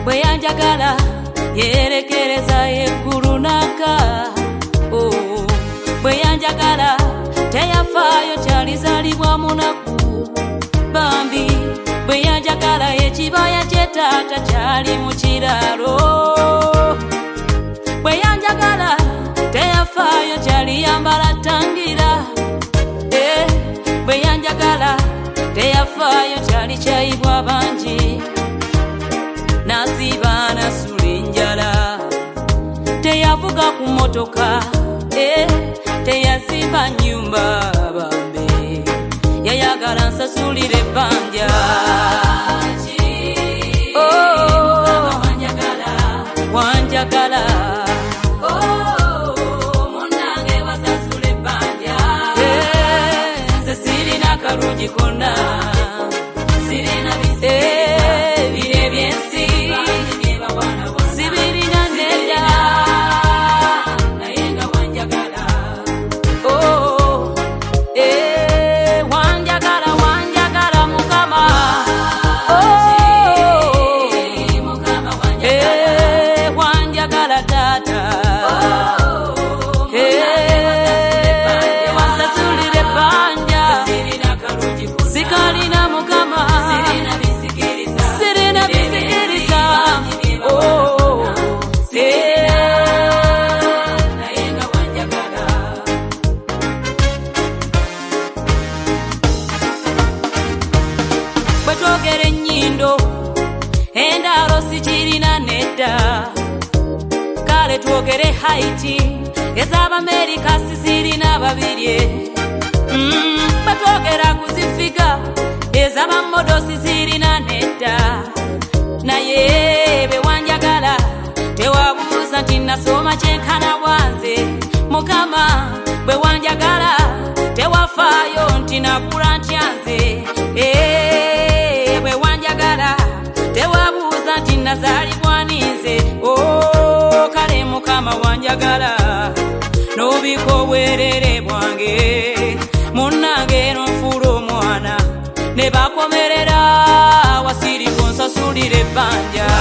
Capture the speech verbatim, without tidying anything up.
bwe yanjagala yerekereza eggulu naka. Oh, bwe yanjagala teyafaayo kyalizaalibwa munaku. Bambi bwe yanjagala ekibaya ky'etaata kyali mu kiraalo. Bwe yanjagala teyafaayo kyaliyambala tangira. Eh, bwe yanjagala teyafaayo kyali kyayibwa bangi. Nasiba nasula enjala teyavuga ku motoka. Eh, teyazimba nnyumba bambe yayagala nsasulire ebbanja. Oh, wanjagala wanjagala. Oh, munnange wasasula ebbanja. Eh, nze sirina kalungi konna, sirina bise bire byensi, sibirina nedda naye nga wanjagala. Oh, eh, wanjagala wanjagala mukama. Oh, eh, wanjagala taata. Eh, wansasulire ebbanja. Sikalina mukama, sirina bisikiriza. Oh, eh, naye nga wanjagala. Bwe twogera ennyindo endalo sikirina nedda. Kale twogere Haiti ez'Abamerika sizirina babirye. Mm, bwe twogera kuzifiga ez'Abamodo sizirina nedda. Naye bwe wanjagala tewabuuza nti nasoma kyenkana bwanze. Mukama bwe wanjagala tewafaayo nti nakula ntyanze. Eh, bwe wanjagala tewabuuza nti nazaalibwa ninze. Oh, kale mukama wanjagala n'obika obwerere bwange. Munnange n'onfuula omwana ne bakomerera wasiriko nsasulire ebbanja.